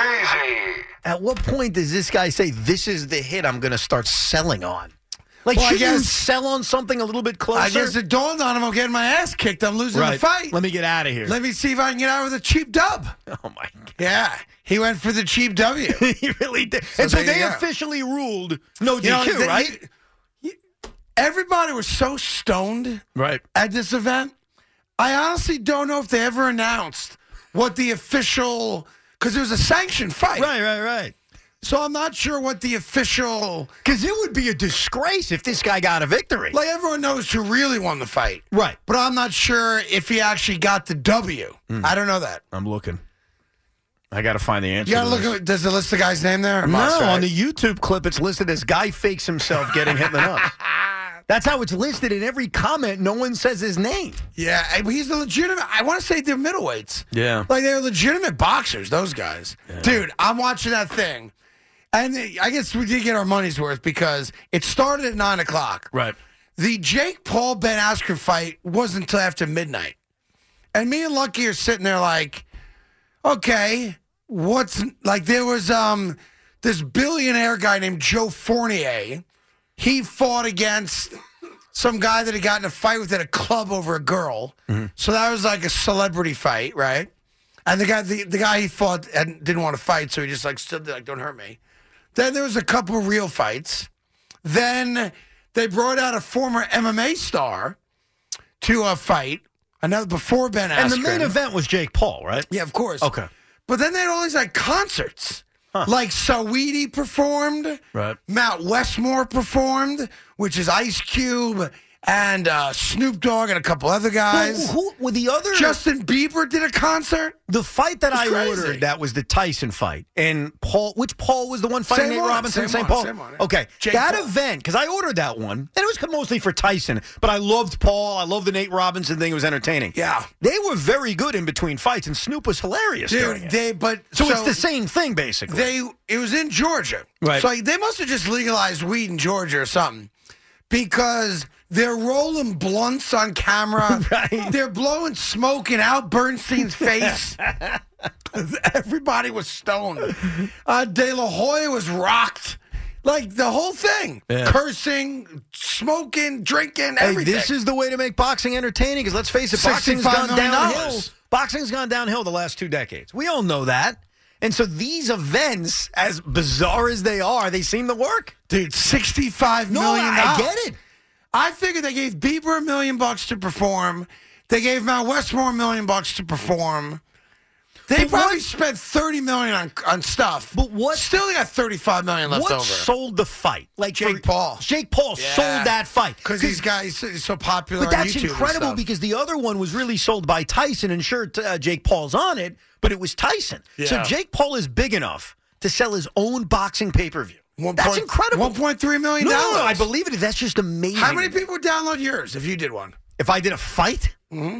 At what point does this guy say, "This is the hit I'm going to start selling on"? Like, Well, I should you guess- sell on something a little bit closer? I guess it dawned on him I'm getting my ass kicked. I'm losing the fight. Let me get out of here. Let me see if I can get out with a cheap dub. Oh my God. Yeah, he went for the cheap W. He really did. And so there you they go. officially ruled no DQ, You know, right? Everybody was so stoned Right. at this event. I honestly don't know if they ever announced what the official, because it was a sanctioned fight. Right. So I'm not sure what the official, Because it would be a disgrace if this guy got a victory. like everyone knows who really won the fight. Right. But I'm not sure if he actually got the W. I don't know that. I'm looking. I got to find the answer. You got to to look this. at, does it list the guy's name there? No, Must, right? on the YouTube clip, it's listed as guy fakes himself getting hit in the nuts. That's how it's listed in every comment. No one says his name. Yeah, he's a legitimate. I want to say they're middleweights. Yeah. Like they're legitimate boxers, those guys. Dude, I'm watching that thing. And I guess we did get our money's worth because it started at 9 o'clock. Right. The Jake Paul Ben Askren fight wasn't until after midnight. And me and Lucky are sitting there like, okay, there was this billionaire guy named Joe Fournier. He fought against some guy that had gotten in a fight with at a club over a girl. Mm-hmm. So that was like a celebrity fight, right? And the guy he fought and didn't want to fight, so he just like stood there like, don't hurt me. Then there was a couple of real fights. Then they brought out a former MMA star to a fight, another before Ben Askren. And the main event was Jake Paul, right? Yeah, of course. Okay. But then they had all these like concerts. Like Saweetie performed. Right. Mount Westmore performed, which is Ice Cube and Snoop Dogg and a couple other guys. Who were the other? Justin Bieber did a concert. The fight that I crazy. ordered, that was the Tyson fight. And which Paul was the one fighting Same Nate one, Robinson? same Paul? one, yeah. Okay. Jake that Paul. event, because I ordered that one, and it was mostly for Tyson, but I loved Paul. I loved the Nate Robinson thing. It was entertaining. Yeah. They were very good in between fights, and Snoop was hilarious during it. So it's the same thing, basically. It was in Georgia. Right. So they must have just legalized weed in Georgia or something. Because they're rolling blunts on camera. Right. They're blowing smoke in Al Bernstein's face. Everybody was stoned. De La Hoya was rocked. Like the whole thing. Yeah. Cursing, smoking, drinking, Hey, everything. this is the way to make boxing entertaining, because let's face it, boxing's $65 gone million. downhill. Boxing's gone downhill the last 2 decades. We all know that. And so these events, as bizarre as they are, they seem to work. Dude, $65 No, million. I get it. I figured they gave Bieber $1 million to perform. They gave Mount Westmore $1 million to perform. They probably spent $30 million on stuff. But what? Still got $35 million left What over. sold the fight? Like Jake Paul. Jake Paul sold that fight Because these guys are so popular But on that's YouTube incredible and stuff. because the other one was really sold by Tyson, and sure, Jake Paul's on it, but it was Tyson. Yeah. So Jake Paul is big enough to sell his own boxing pay-per-view. That's incredible. $1.3 million. No, I believe it. That's just amazing. How many people would download yours if you did one? If I did a fight,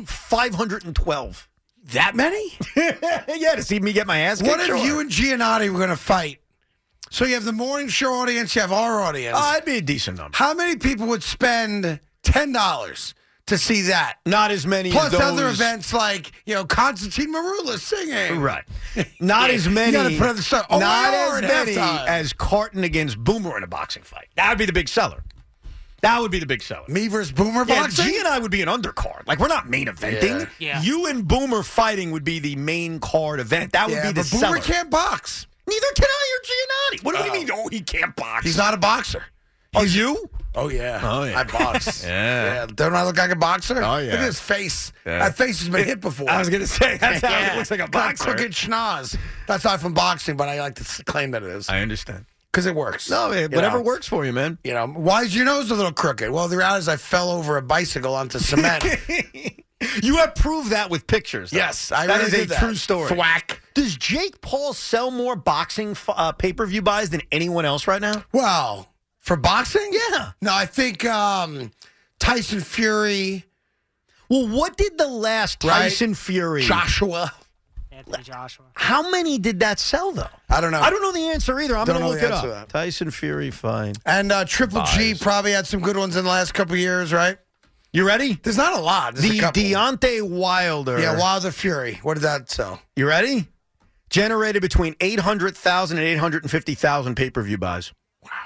512. That many? Yeah, to see me get my ass kicked. What if you and Giannotti were going to fight? So you have the morning show audience, you have our audience. It'd be a decent number. How many people would spend $10 to see that? Not as many Plus as those. other events like, Constantine Marula singing. Right. Not as many. You gotta put other stuff. Oh, not we as are at many halftime. as Carton against Boomer in a boxing fight. That would be the big seller. That would be the big seller. Me versus Boomer Yeah, boxing? G and I would be an undercard. Like, we're not main eventing. Yeah. You and Boomer fighting would be the main card event. That would be the but seller. Boomer can't box. Neither can I or Giannotti. What do you mean? Oh, he can't box. He's not a boxer. Are you? Oh, yeah. Oh, yeah. I box. Yeah. Don't I look like a boxer? Oh, yeah. Look at his face. Yeah. That face has been hit before. I was going to say, that's how it looks like a Got boxer. crooked schnoz. That's not from boxing, but I like to claim that it is. I understand. Because it works. No, man, You whatever know? works for you, man. Why is your nose a little crooked? Well, the reality is I fell over a bicycle onto cement. You have proved that with pictures. Though. Yes, I that really is did a that. true story. Thwack. Does Jake Paul sell more boxing pay-per-view buys than anyone else right now? Well, for boxing? Yeah. No, I think Tyson Fury, Well, what did the last Right. Tyson Fury? Joshua. Anthony Joshua. How many did that sell, though? I don't know. I don't know the answer either. I'm Don't going to know look the it answer up. to that. Tyson Fury, fine. And Triple G Buys. probably had some good ones in the last couple of years, right? You ready? There's not a lot. There's The a couple. Deontay Wilder. Yeah, Wilder Fury. What did that sell? You ready? Generated between 800,000 and 850,000 pay-per-view buys.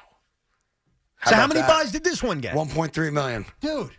So how about many that? buys did this one get? 1.3 million. Dude.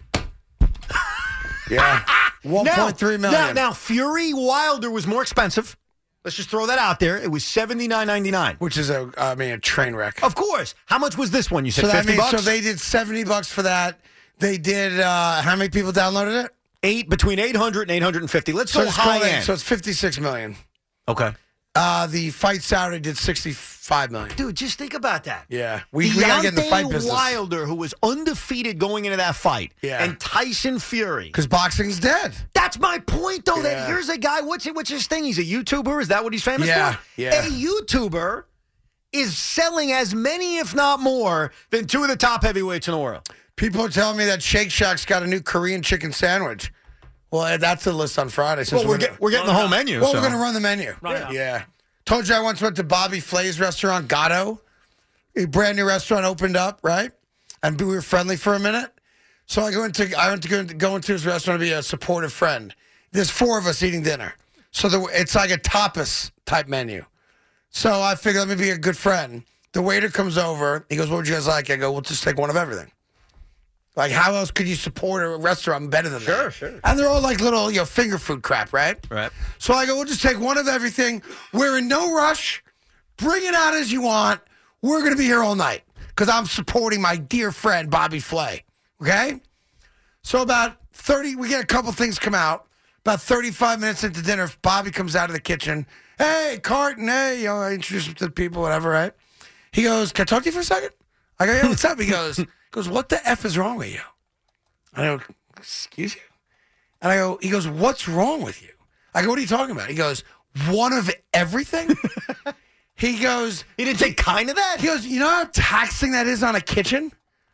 Yeah. 1.3 million. Now, Fury Wilder was more expensive. Let's just throw that out there. It was $79.99. Which is a train wreck. Of course. How much was this one? You said So that $50? means they did $70 for that. They did how many people downloaded it? Between 800 and 850. Let's go it's called high it- end. So it's 56 million. Okay. The Fight Saturday did 65 million. Dude, just think about that. Yeah. We gotta get in the fight Deontay business. Wilder, who was undefeated going into that fight, Yeah. and Tyson Fury. Because boxing's dead. That's my point, though. That Yeah. here's a guy. What's his thing? He's a YouTuber. Is that what he's famous Yeah, for? yeah. A YouTuber is selling as many, if not more, than two of the top heavyweights in the world. People are telling me that Shake Shack's got a new Korean chicken sandwich. Well, that's the list on Friday. Since Well, we're getting the whole menu. Well, so. we're going to run the menu. Right. Yeah. Told you I once went to Bobby Flay's restaurant, Gatto. A brand new restaurant opened up, right? And we were friendly for a minute. So I went to go into his restaurant to be a supportive friend. There's 4 of us eating dinner. So it's like a tapas type menu. So I figured, let me be a good friend. The waiter comes over. He goes, what would you guys like? I go, we'll just take one of everything. Like, how else could you support a restaurant better than that? Sure. And they're all like little, finger food crap, right? Right. So I go, we'll just take one of everything. We're in no rush. Bring it out as you want. We're going to be here all night because I'm supporting my dear friend, Bobby Flay. Okay? So about 30, we get a couple things come out. About 35 minutes into dinner, Bobby comes out of the kitchen hey, Carton, hey, I introduce him to the people, whatever, right? He goes, can I talk to you for a second? I go, yeah, what's up? He goes, what the F is wrong with you? I go, excuse you? And I go, he goes, what's wrong with you? I go, what are you talking about? He goes, one of everything? He goes, he didn't take kind of that? He goes, you know how taxing that is on a kitchen?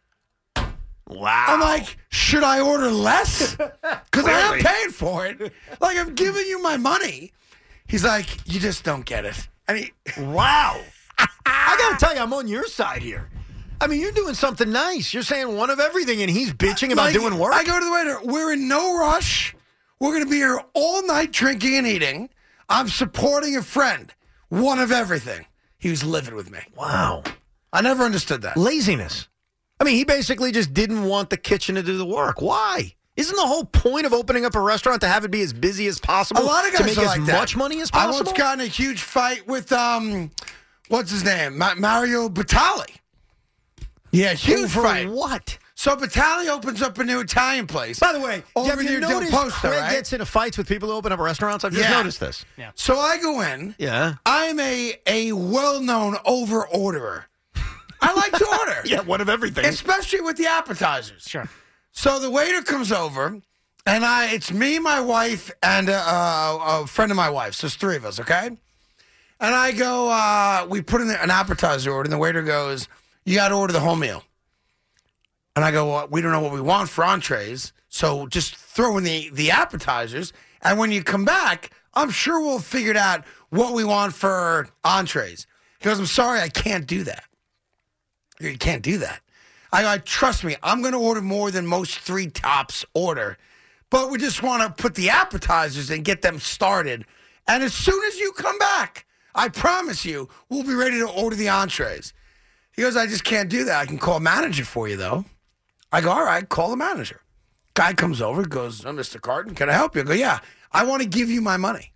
Wow. I'm like, should I order less? Because I am paying for it. Like, I'm giving you my money. He's like, you just don't get it. And wow. I got to tell you, I'm on your side here. I mean, you're doing something nice. You're saying one of everything, and he's bitching about doing work. I go to the waiter. We're in no rush. We're going to be here all night drinking and eating. I'm supporting a friend. One of everything. He was livid with me. Wow. I never understood that. Laziness. I mean, he basically just didn't want the kitchen to do the work. Why? Isn't the whole point of opening up a restaurant to have it be as busy as possible? A lot of guys to make are as like much money as possible? I once got in a huge fight with, what's his name? Mario Batali. Yeah, huge fight. What? So Batali opens up a new Italian place. By the way, over have you near Del noticed Posto, Craig right? gets into fights with people who open up restaurants? I've just noticed this. Yeah. So I go in. Yeah. I'm a well-known over-orderer. I like to order. Yeah, one of everything. Especially with the appetizers. Sure. So the waiter comes over, and it's me, my wife, and a friend of my wife's. So it's three of us, okay? And I go, we put in an appetizer order, and the waiter goes, you got to order the whole meal. And I go, well, we don't know what we want for entrees, so just throw in the appetizers, and when you come back, I'm sure we'll figure it out what we want for entrees. He goes, I'm sorry, I can't do that. You can't do that. I go, trust me, I'm going to order more than most three tops order, but we just want to put the appetizers and get them started. And as soon as you come back, I promise you, we'll be ready to order the entrees. He goes, I just can't do that. I can call a manager for you, though. I go, all right, call the manager. Guy comes over, goes, Mr. Carton, can I help you? I go, yeah, I want to give you my money.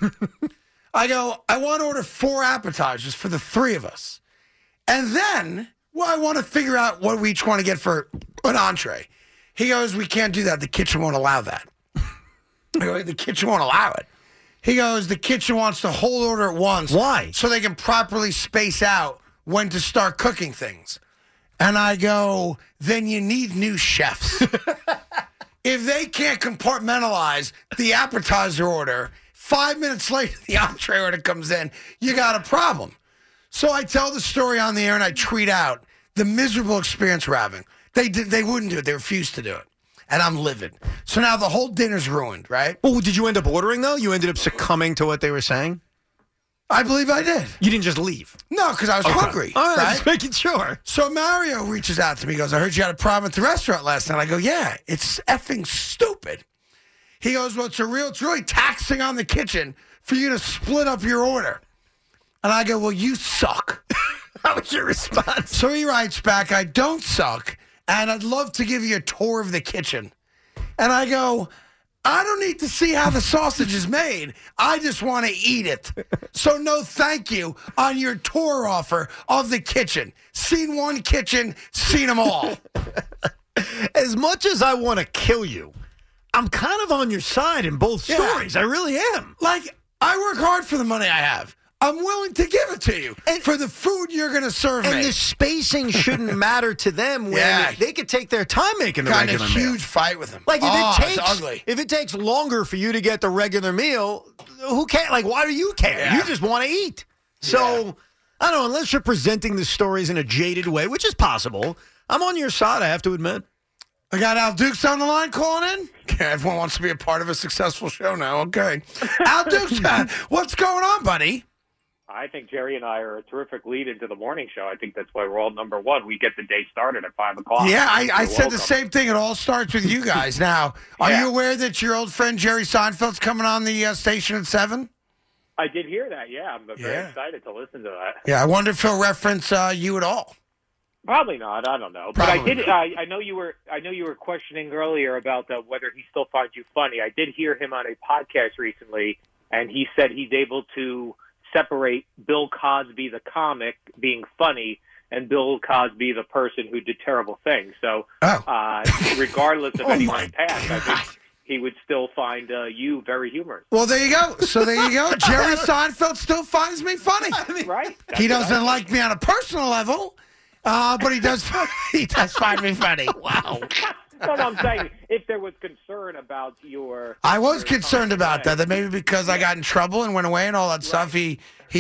I go, I want to order 4 appetizers for the 3 of us. And then, I want to figure out what we each want to get for an entree. He goes, we can't do that. The kitchen won't allow that. I go, the kitchen won't allow it. He goes, the kitchen wants the whole order at once. Why? So they can properly space out when to start cooking things. And I go, then you need new chefs. If they can't compartmentalize the appetizer order, 5 minutes later the entree order comes in, you got a problem. So I tell the story on the air and I tweet out the miserable experience we're having. They wouldn't do it. They refused to do it. And I'm livid. So now the whole dinner's ruined, right? Well, did you end up ordering, though? You ended up succumbing to what they were saying? I believe I did. You didn't just leave? No, because I was hungry. All right, just making sure. So Mario reaches out to me, goes, I heard you had a problem at the restaurant last night. I go, yeah, it's effing stupid. He goes, well, it's really taxing on the kitchen for you to split up your order. And I go, well, you suck. How was your response? So he writes back, I don't suck, and I'd love to give you a tour of the kitchen. And I go, I don't need to see how the sausage is made. I just want to eat it. So no thank you on your tour offer of the kitchen. Seen one kitchen, seen them all. As much as I want to kill you, I'm kind of on your side in both stories. I really am. Like, I work hard for the money I have. I'm willing to give it to you for the food you're going to serve me. And the spacing shouldn't matter to them when they could take their time making the regular meal. Got in a huge fight with him. Like, if it takes longer for you to get the regular meal, who cares? Like, why do you care? Yeah. You just want to eat. So, I don't know, unless you're presenting the stories in a jaded way, which is possible, I'm on your side, I have to admit. I got Al Dukes on the line calling in. Okay, everyone wants to be a part of a successful show now. Okay. Al Dukes, what's going on, buddy? I think Jerry and I are a terrific lead into the morning show. I think that's why we're all number one. We get the day started at 5 o'clock. Yeah, I said the same thing. It all starts with you guys. Now, are you aware that your old friend Jerry Seinfeld's coming on the station at 7? I did hear that, I'm very excited to listen to that. Yeah, I wonder if he'll reference you at all. Probably not. I don't know. But I know you were questioning earlier about whether he still finds you funny. I did hear him on a podcast recently, and he said he's able to separate Bill Cosby, the comic, being funny, and Bill Cosby, the person who did terrible things. So, regardless of anyone's past, I think he would still find you very humorous. Well, there you go. So there you go. Jerry Seinfeld still finds me funny. Right? He doesn't like me on a personal level, but he does find me funny. Wow. No, I'm saying if there was concern about your... I was concerned about that maybe because I got in trouble and went away and all that stuff, he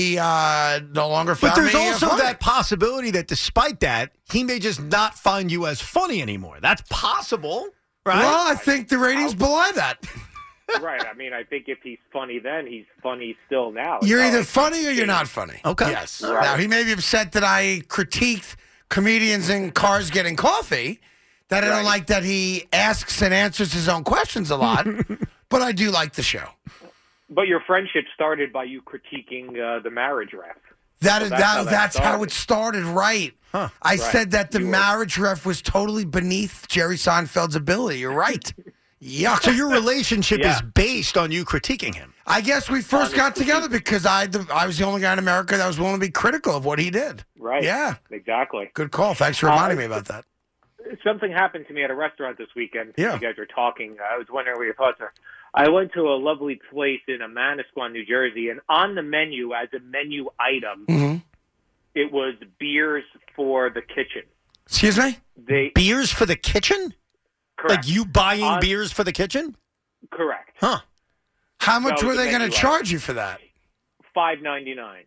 no longer found me But there's also funny. that possibility that despite that, he may just not find you as funny anymore. That's possible, right? Well, I think the ratings belie that. Right. I mean, I think if he's funny then, he's funny still now. You're either funny or you're not funny. Okay. Yes. Right. Now, he may be upset that I critiqued comedians in cars getting coffee, that I don't like that he asks and answers his own questions a lot, but I do like the show. But your friendship started by you critiquing the marriage ref. That's how it started, right? Huh. I said that the marriage ref was totally beneath Jerry Seinfeld's ability. You're right. Yuck. So your relationship is based on you critiquing him. I guess we first got together because I was the only guy in America that was willing to be critical of what he did. Right. Yeah. Exactly. Good call. Thanks for reminding me about that. Something happened to me at a restaurant this weekend. Yeah. You guys were talking. I was wondering what your thoughts are. I went to a lovely place in Manasquan, New Jersey, and on the menu, as a menu item, it was beers for the kitchen. Excuse me? Beers for the kitchen? Correct. Like you buying beers for the kitchen? Correct. Huh. How much That were was they the going to menu charge you for that? $5.99.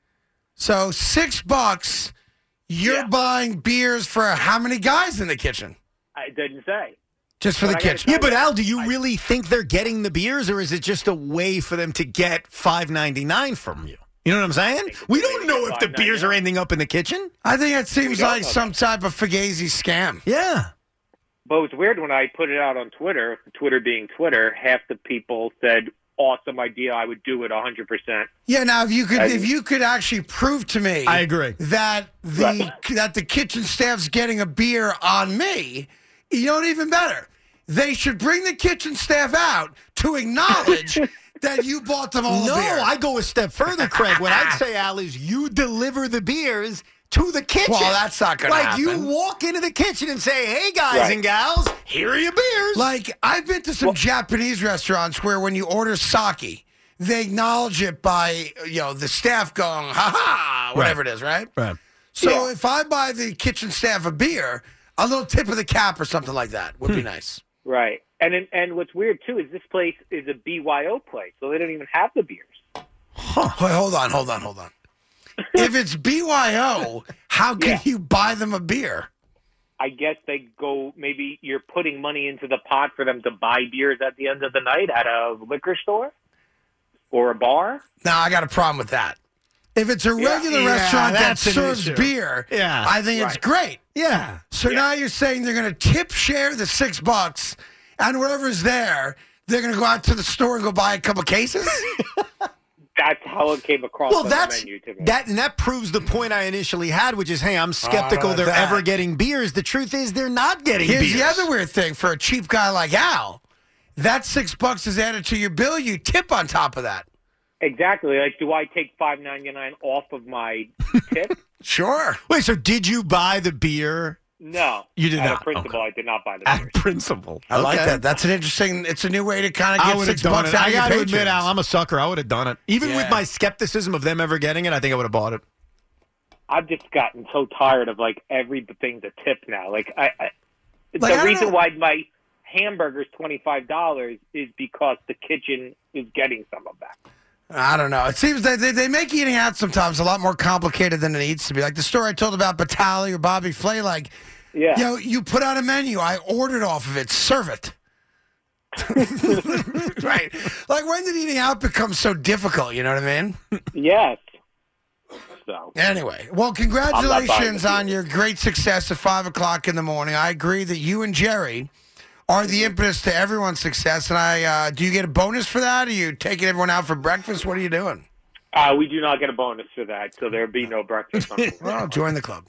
So $6. You're buying beers for how many guys in the kitchen? I didn't say. Just for But the I gotta kitchen. Yeah, but Al, do you really think they're getting the beers, or is it just a way for them to get $5.99 from you? You know what I'm saying? We don't know if the beers are ending up in the kitchen. I think it seems like some type of Fugazi scam. Yeah. But it was weird when I put it out on Twitter, Twitter being Twitter, half the people said, awesome idea, I would do it 100%. Yeah, now if you could actually prove to me I agree. that the kitchen staff's getting a beer on me, you know what, even better. They should bring the kitchen staff out to acknowledge that you bought them all No, beer. I go a step further, Craig. What I'd say, Al, is you deliver the beers to the kitchen. Well, that's not going to happen. Like, you walk into the kitchen and say, hey, guys and gals, here are your beers. Like, I've been to some Japanese restaurants where when you order sake, they acknowledge it by, the staff going, ha-ha, whatever it is, right? Right. So if I buy the kitchen staff a beer, a little tip of the cap or something like that would be nice. Right. And what's weird, too, is this place is a BYO place, so they don't even have the beers. Huh. Wait, hold on. If it's BYO, how can you buy them a beer? I guess they go, maybe you're putting money into the pot for them to buy beers at the end of the night at a liquor store or a bar? No, I got a problem with that. If it's a regular restaurant that that's an serves issue. beer, I think it's great. Yeah. So now you're saying they're going to tip share the $6, and whoever's there, they're going to go out to the store and go buy a couple cases? That's how it came across on the menu to me. That proves the point I initially had, which is, hey, I'm skeptical they're ever getting beers. The truth is they're not getting beers. Here's the other weird thing. For a cheap guy like Al, that $6 is added to your bill. You tip on top of that. Exactly. Like, do I take $5.99 off of my tip? Sure. Wait, so did you buy the beer? No. You did At not. a principle, I did not buy the beer. At principle. I like that. That's an interesting, it's a new way to kind of get $6 out of your I got to admit, patrons. Al, I'm a sucker. I would have done it. Even with my skepticism of them ever getting it, I think I would have bought it. I've just gotten so tired of, everything to tip now. The reason why my hamburger's $25 is because the kitchen is getting some of that. I don't know. It seems that they make eating out sometimes a lot more complicated than it needs to be. Like the story I told about Batali or Bobby Flay, you put out a menu. I ordered off of it. Serve it. Right. Like, when did eating out become so difficult? You know what I mean? Yes. So anyway, well, congratulations on your great success at 5 o'clock in the morning. I agree that you and Jerry are the impetus to everyone's success. And do you get a bonus for that? Are you taking everyone out for breakfast? What are you doing? We do not get a bonus for that, so there'll be no breakfast. Well, join the club.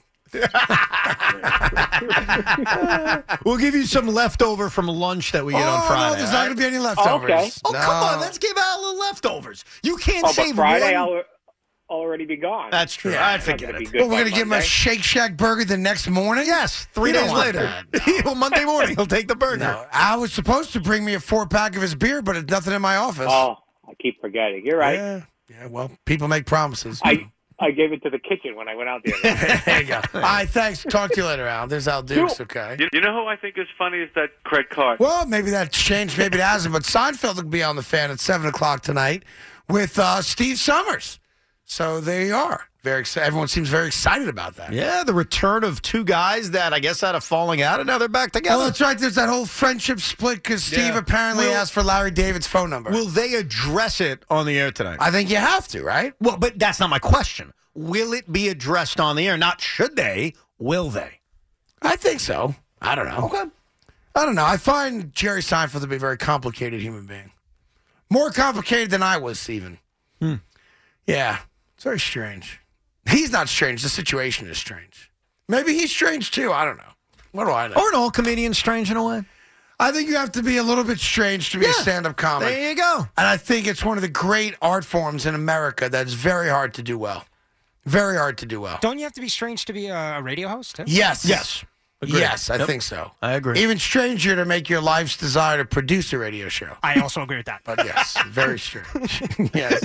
We'll give you some leftover from lunch that we get on Friday. No, there's not going to be any leftovers. Okay. Oh, come on. Let's give Al the leftovers. You can't but save Friday, one. already be gone. That's true. Yeah, I forget it. Well, we're going to give him a Shake Shack burger the next morning? Yes, 3 days later. Monday morning, he'll take the burger. No, Al was supposed to bring me a 4-pack of his beer, but it's nothing in my office. Oh, I keep forgetting. You're right. Yeah, well, people make promises. I gave it to the kitchen when I went out there. There you go. All right, thanks. Talk to you later, Al. There's Al Dukes, okay? You know who I think is funny is that Craig Carton. Well, maybe that's changed, maybe it hasn't, but Seinfeld will be on the Fan at 7 o'clock tonight with Steve Summers. So there you are. Very excited. Everyone seems very excited about that. Yeah, the return of two guys that I guess had a falling out, and now they're back together. Oh, that's right. There's that whole friendship split because Steve apparently asked for Larry David's phone number. Will they address it on the air tonight? I think you have to, right? Well, but that's not my question. Will it be addressed on the air? Not should they, will they? I think so. I don't know. Okay. I don't know. I find Jerry Seinfeld to be a very complicated human being. More complicated than I was, even. Yeah. It's very strange. He's not strange. The situation is strange. Maybe he's strange, too. I don't know. What do I know? Aren't all comedians strange in a way? I think you have to be a little bit strange to be a stand-up comic. There you go. And I think it's one of the great art forms in America that's very hard to do well. Very hard to do well. Don't you have to be strange to be a radio host, too? Yes. Agreed. Yes, I think so. I agree. Even stranger to make your life's desire to produce a radio show. I also agree with that. But yes, very strange. Yes.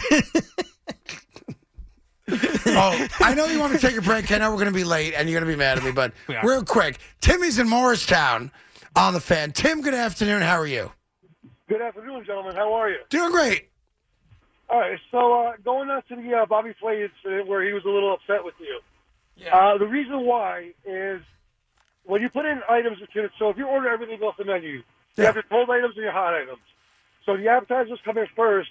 Oh, I know you want to take a break. I know we're going to be late and you're going to be mad at me, but real quick. Timmy's in Morristown on the Fan. Tim, good afternoon. How are you? Good afternoon, gentlemen. How are you? Doing great. All right, so going on to the Bobby Flay incident where he was a little upset with you. The reason why is when you put in items, so if you order everything off the menu, you have your cold items and your hot items. So the appetizers come in first.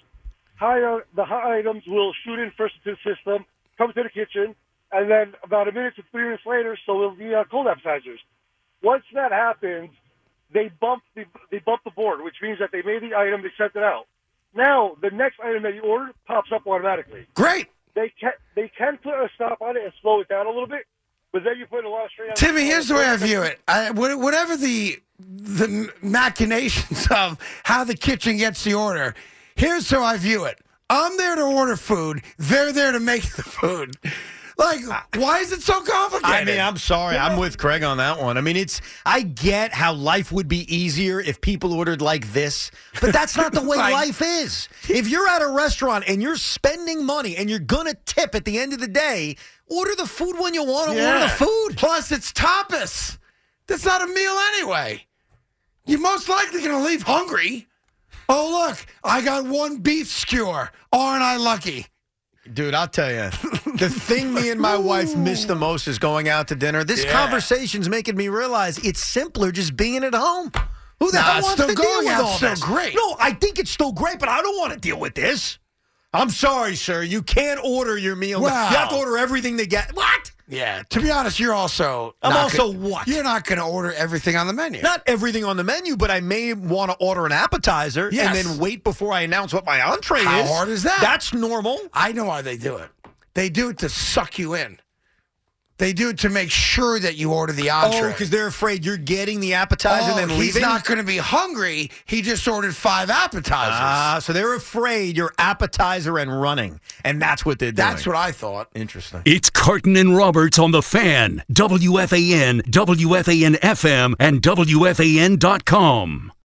The hot items will shoot in first into the system, come to the kitchen, and then about a minute to 3 minutes later, so will the cold appetizers. Once that happens, they bump the board, which means that they made the item, they sent it out. Now, the next item that you ordered pops up automatically. Great. They can put a stop on it and slow it down a little bit, but then you put a lot of strain on it. Timmy, here's the way I view it. Whatever the machinations of how the kitchen gets the order, here's how I view it. I'm there to order food. They're there to make the food. Like, why is it so complicated? I mean, I'm sorry. I'm with Craig on that one. I mean, I get how life would be easier if people ordered like this, but that's not the way life is. If you're at a restaurant and you're spending money and you're going to tip at the end of the day, order the food when you want to order the food. Plus, it's tapas. That's not a meal anyway. You're most likely going to leave hungry. Oh, look, I got one beef skewer. Aren't I lucky? Dude, I'll tell you, the thing me and my wife miss the most is going out to dinner. This conversation's making me realize it's simpler just being at home. Who the hell wants to deal with all this? Still great. No, I think it's still great, but I don't want to deal with this. I'm sorry, sir. You can't order your meal. Wow. You have to order everything they get. What? Yeah. To be honest, you're also... what? You're not going to order everything on the menu. Not everything on the menu, but I may want to order an appetizer and then wait before I announce what my entree is. How hard is that? That's normal. I know why they do it. They do it to suck you in. They do it to make sure that you order the entree. Oh, because they're afraid you're getting the appetizer and then leaving? He's not going to be hungry. He just ordered 5 appetizers. So they're afraid you're appetizer and running. And that's what they're doing. That's what I thought. Interesting. It's Carton and Roberts on The Fan, WFAN, WFAN FM, and WFAN.com.